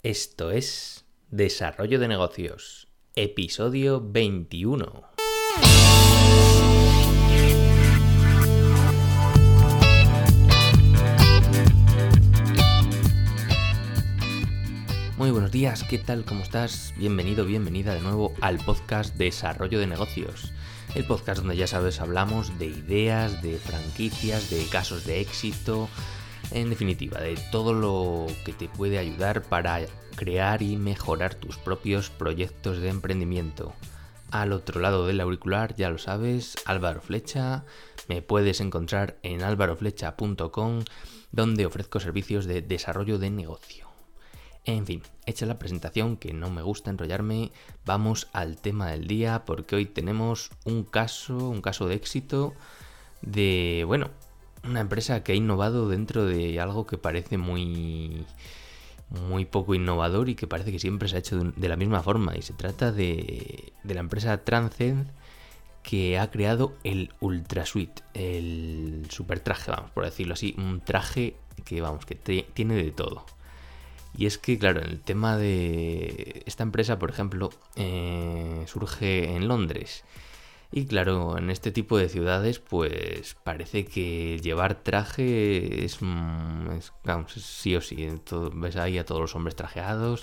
Esto es Desarrollo de Negocios, episodio 21. Muy buenos días, ¿qué tal? ¿Cómo estás? Bienvenido, bienvenida de nuevo al podcast Desarrollo de Negocios. El podcast donde ya sabes hablamos de ideas, de franquicias, de casos de éxito, en definitiva, de todo lo que te puede ayudar para crear y mejorar tus propios proyectos de emprendimiento. Al otro lado del auricular, ya lo sabes, Álvaro Flecha. Me puedes encontrar en alvaroflecha.com, donde ofrezco servicios de desarrollo de negocio. En fin, hecha la presentación, que no me gusta enrollarme, vamos al tema del día, porque hoy tenemos un caso de éxito de, una empresa que ha innovado dentro de algo que parece muy poco innovador y que parece que siempre se ha hecho de la misma forma. Y se trata de la empresa Transcend, que ha creado el Ultra Suite, el super traje, por decirlo así, un traje que tiene de todo. Y es que, claro, el tema de esta empresa, por ejemplo, surge en Londres. Y claro, en este tipo de ciudades, pues parece que llevar traje es sí o sí. Ves ahí a todos los hombres trajeados.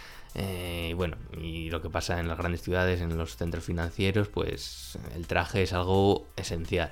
Y lo que pasa en las grandes ciudades, en los centros financieros, pues el traje es algo esencial.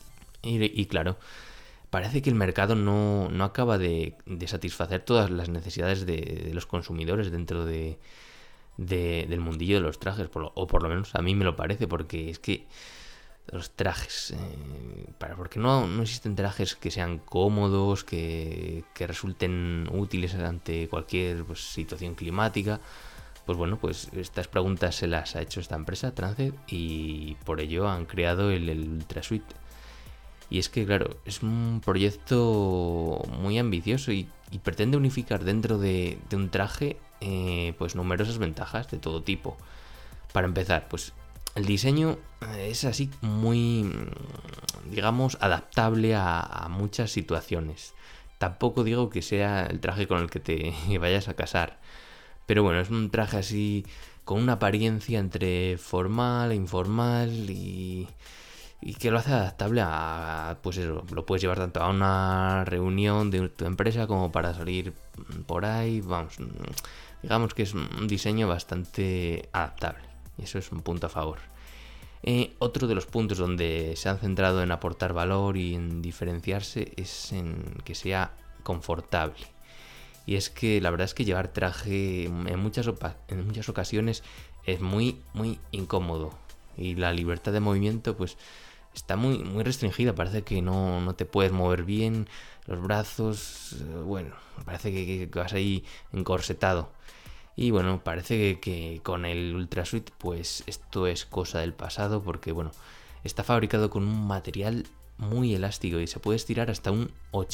Y claro, parece que el mercado no acaba de satisfacer todas las necesidades de los consumidores dentro del mundillo de los trajes, o por lo menos a mí me lo parece, porque es que los trajes, porque no existen trajes que sean cómodos, que resulten útiles ante cualquier situación climática. Pues estas preguntas se las ha hecho esta empresa, Transcend, y por ello han creado el Ultra Suite. Y es que, claro, es un proyecto muy ambicioso y pretende unificar dentro de un traje numerosas ventajas de todo tipo. Para empezar, pues el diseño es así muy, digamos, adaptable a muchas situaciones. Tampoco digo que sea el traje con el que te vayas a casar, pero bueno, es un traje así con una apariencia entre formal e informal y que lo hace adaptable a, pues eso, lo puedes llevar tanto a una reunión de tu empresa como para salir por ahí, digamos que es un diseño bastante adaptable, y eso es un punto a favor. Otro de los puntos donde se han centrado en aportar valor y en diferenciarse es en que sea confortable. Y es que la verdad es que llevar traje en muchas ocasiones es muy, muy incómodo, y la libertad de movimiento pues está muy, muy restringida. Parece que no te puedes mover bien los brazos. Parece que vas ahí encorsetado. Y parece que con el Ultra Suite pues esto es cosa del pasado, porque está fabricado con un material muy elástico y se puede estirar hasta un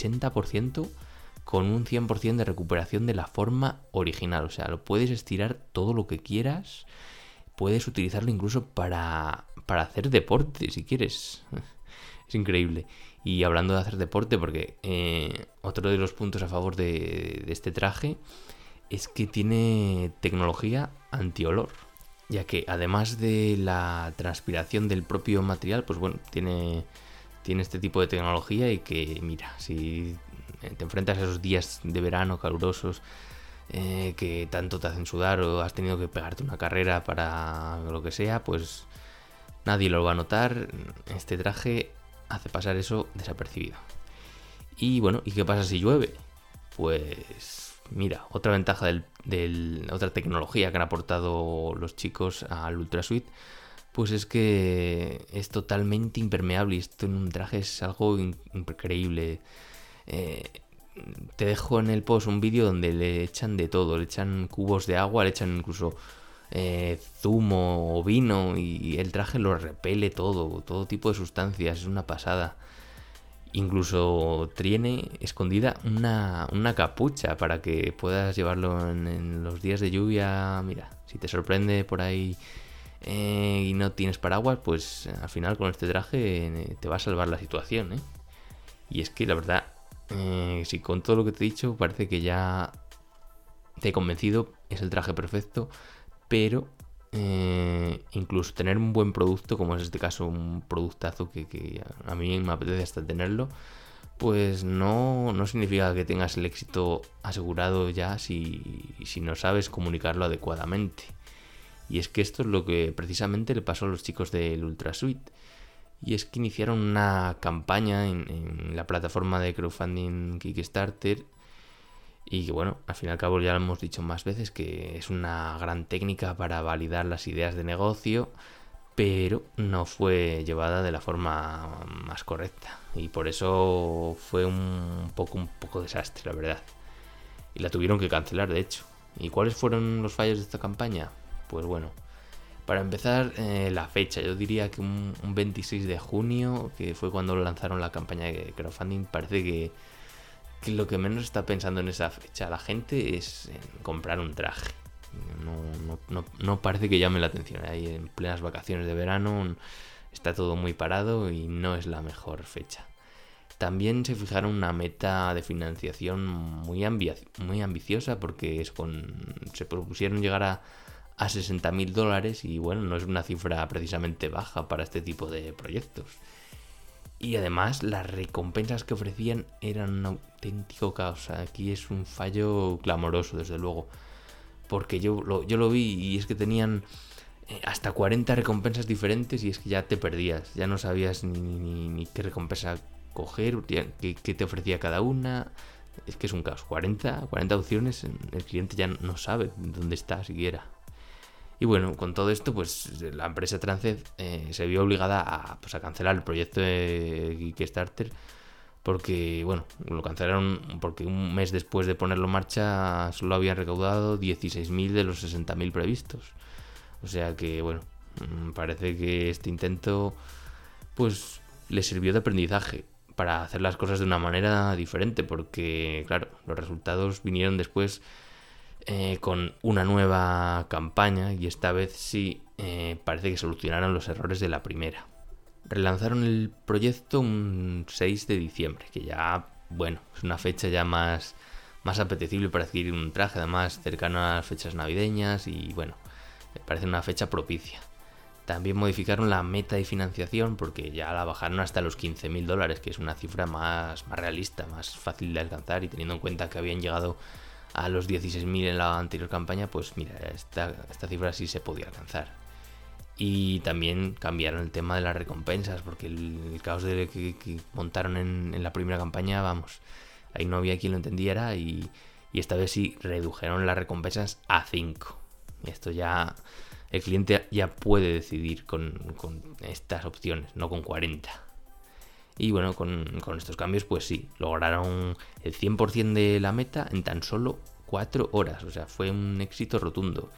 80% con un 100% de recuperación de la forma original. O sea, lo puedes estirar todo lo que quieras. Puedes utilizarlo incluso para hacer deporte, si quieres. Es increíble. Y hablando de hacer deporte, porque otro de los puntos a favor de este traje es que tiene tecnología antiolor, ya que además de la transpiración del propio material, pues tiene este tipo de tecnología, y que, mira, si te enfrentas a esos días de verano calurosos que tanto te hacen sudar, o has tenido que pegarte una carrera para lo que sea, pues nadie lo va a notar. Este traje hace pasar eso desapercibido. Y ¿y qué pasa si llueve? Pues mira, otra ventaja otra tecnología que han aportado los chicos al Ultra Suite, pues es que es totalmente impermeable, y esto en un traje es algo increíble. Te dejo en el post un vídeo donde le echan de todo, le echan cubos de agua, le echan incluso zumo o vino, y el traje lo repele todo tipo de sustancias. Es una pasada. Incluso tiene escondida una capucha para que puedas llevarlo en los días de lluvia. Mira, si te sorprende por ahí y no tienes paraguas, pues al final con este traje te va a salvar la situación, ¿eh? Y es que la verdad, si con todo lo que te he dicho parece que ya te he convencido, es el traje perfecto, pero incluso tener un buen producto, como es este caso, un productazo que a mí me apetece hasta tenerlo, pues no significa que tengas el éxito asegurado ya si no sabes comunicarlo adecuadamente. Y es que esto es lo que precisamente le pasó a los chicos del Ultra Suite. Y es que iniciaron una campaña en la plataforma de crowdfunding Kickstarter. Y que bueno, al fin y al cabo ya lo hemos dicho más veces, que es una gran técnica para validar las ideas de negocio, pero no fue llevada de la forma más correcta. Y por eso fue un poco desastre, la verdad. Y la tuvieron que cancelar, de hecho. ¿Y cuáles fueron los fallos de esta campaña? Pues bueno, para empezar, la fecha. Yo diría que un 26 de junio, que fue cuando lanzaron la campaña de crowdfunding, parece que lo que menos está pensando en esa fecha la gente es en comprar un traje. No parece que llame la atención. Ahí en plenas vacaciones de verano está todo muy parado y no es la mejor fecha. También se fijaron una meta de financiación muy ambiciosa, porque se propusieron llegar a $60.000 y bueno, no es una cifra precisamente baja para este tipo de proyectos. Y además las recompensas que ofrecían eran un auténtico caos. Aquí es un fallo clamoroso, desde luego, porque yo lo vi y es que tenían hasta 40 recompensas diferentes y es que ya te perdías, ya no sabías ni qué recompensa coger, qué te ofrecía cada una. Es que es un caos, 40 opciones, el cliente ya no sabe dónde está siquiera. Y bueno, con todo esto, pues la empresa Transcend se vio obligada a cancelar el proyecto de Kickstarter, porque, bueno, lo cancelaron porque un mes después de ponerlo en marcha solo habían recaudado 16.000 de los 60.000 previstos. O sea que, bueno, parece que este intento pues le sirvió de aprendizaje para hacer las cosas de una manera diferente, porque, claro, los resultados vinieron después con una nueva campaña y esta vez sí parece que solucionaron los errores de la primera. Relanzaron el proyecto un 6 de diciembre, que ya, bueno, es una fecha ya más apetecible para adquirir un traje, además cercano a las fechas navideñas y bueno, parece una fecha propicia. También modificaron la meta de financiación porque ya la bajaron hasta los $15.000, que es una cifra más realista, más fácil de alcanzar, y teniendo en cuenta que habían llegado a los 16.000 en la anterior campaña, pues mira, esta cifra sí se podía alcanzar. Y también cambiaron el tema de las recompensas, porque el caos que montaron en la primera campaña, vamos, ahí no había quien lo entendiera, y esta vez sí redujeron las recompensas a 5. Esto ya, el cliente ya puede decidir con estas opciones, no con 40. Y bueno, con estos cambios pues sí, lograron el 100% de la meta en tan solo 4 horas. O sea, fue un éxito rotundo.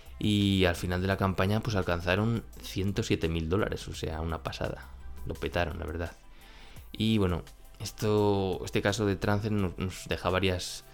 Y al final de la campaña pues alcanzaron $107.000. O sea, una pasada. Lo petaron, la verdad. Y bueno, este caso de Transcend nos deja varias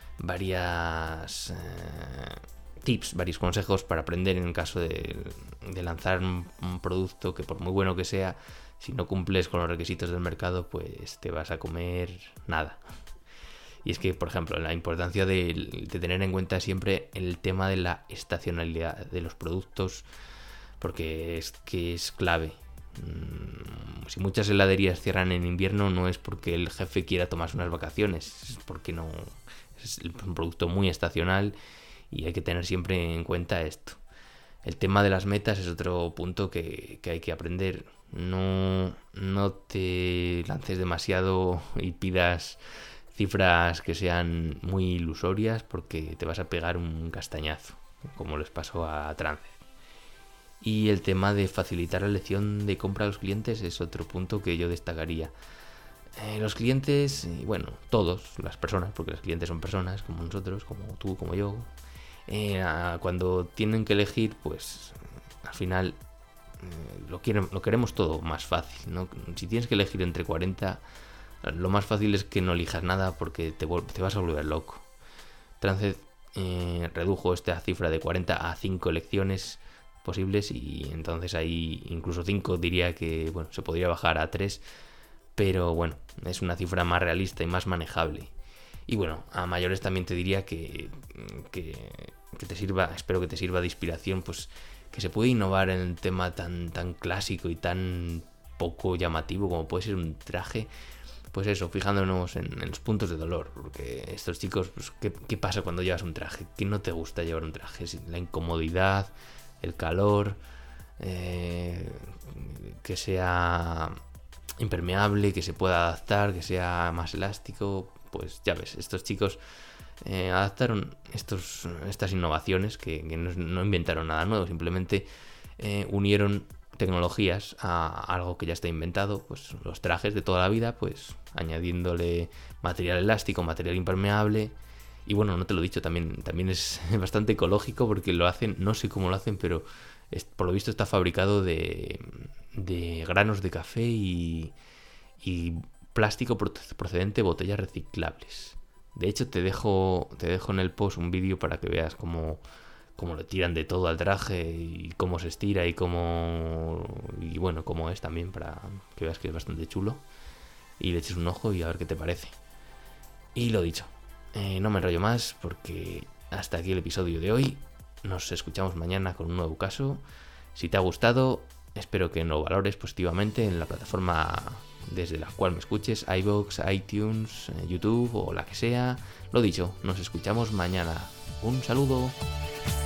tips, varios consejos para aprender en caso de lanzar un producto que, por muy bueno que sea, si no cumples con los requisitos del mercado, pues te vas a comer nada. Y es que, por ejemplo, la importancia de tener en cuenta siempre el tema de la estacionalidad de los productos, porque es clave. Si muchas heladerías cierran en invierno, no es porque el jefe quiera tomarse unas vacaciones, es porque no es un producto muy estacional y hay que tener siempre en cuenta esto. El tema de las metas es otro punto que hay que aprender. No te lances demasiado y pidas cifras que sean muy ilusorias, porque te vas a pegar un castañazo, como les pasó a Transcend. Y el tema de facilitar la elección de compra a los clientes es otro punto que yo destacaría. Los clientes, y bueno, todos, las personas, porque los clientes son personas como nosotros, como tú, como yo, cuando tienen que elegir, pues al final lo queremos todo más fácil, ¿no? Si tienes que elegir entre 40, lo más fácil es que no elijas nada, porque te vas a volver loco. Transcend redujo esta cifra de 40 a 5 elecciones posibles, y entonces ahí incluso 5 diría que bueno, se podría bajar a 3, pero bueno, es una cifra más realista y más manejable. Y bueno, a mayores también te diría que te sirva, espero que te sirva de inspiración, pues que se puede innovar en un tema tan clásico y tan poco llamativo como puede ser un traje. Pues eso, fijándonos en los puntos de dolor, porque estos chicos, pues, ¿qué pasa cuando llevas un traje? ¿Qué no te gusta llevar un traje? La incomodidad, el calor, que sea impermeable, que se pueda adaptar, que sea más elástico. Pues ya ves, estos chicos adaptaron estas innovaciones que no inventaron nada nuevo, simplemente unieron tecnologías a algo que ya está inventado, pues los trajes de toda la vida, pues añadiéndole material elástico, material impermeable. Y bueno, no te lo he dicho, también es bastante ecológico porque lo hacen, no sé cómo lo hacen, pero por lo visto está fabricado de granos de café y plástico procedente de botellas reciclables. De hecho, te dejo en el post un vídeo para que veas cómo le tiran de todo al traje y cómo se estira y bueno, cómo es también, para que veas que es bastante chulo y le eches un ojo y a ver qué te parece. Y lo dicho, no me enrollo más porque hasta aquí el episodio de hoy. Nos escuchamos mañana con un nuevo caso. Si te ha gustado, espero que lo valores positivamente en la plataforma desde la cual me escuches, iVoox, iTunes, YouTube o la que sea. Lo dicho, nos escuchamos mañana. Un saludo.